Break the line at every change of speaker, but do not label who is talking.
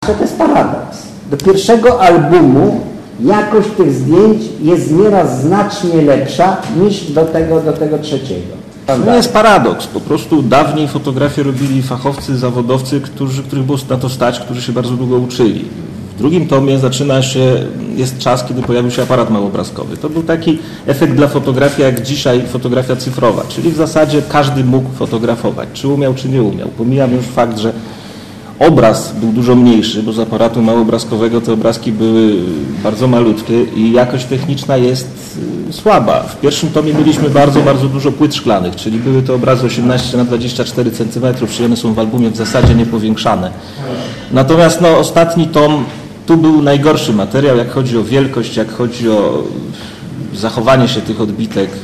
To jest paradoks. Do pierwszego albumu jakość tych zdjęć jest nieraz znacznie lepsza niż do tego trzeciego.
To nie jest paradoks. Po prostu dawniej fotografię robili fachowcy, zawodowcy, których było na to stać, którzy się bardzo długo uczyli. W drugim tomie jest czas, kiedy pojawił się aparat małobrazkowy. To był taki efekt dla fotografii, jak dzisiaj fotografia cyfrowa, czyli w zasadzie każdy mógł fotografować, czy umiał, czy nie umiał. Pomijam już fakt, że obraz był dużo mniejszy, bo z aparatu małobrazkowego te obrazki były bardzo malutkie i jakość techniczna jest słaba. W pierwszym tomie mieliśmy bardzo dużo płyt szklanych, czyli były to obrazy 18×24 cm, czyli one są w albumie w zasadzie niepowiększane. Natomiast ostatni tom, tu był najgorszy materiał, jak chodzi o wielkość, jak chodzi o zachowanie się tych odbitek.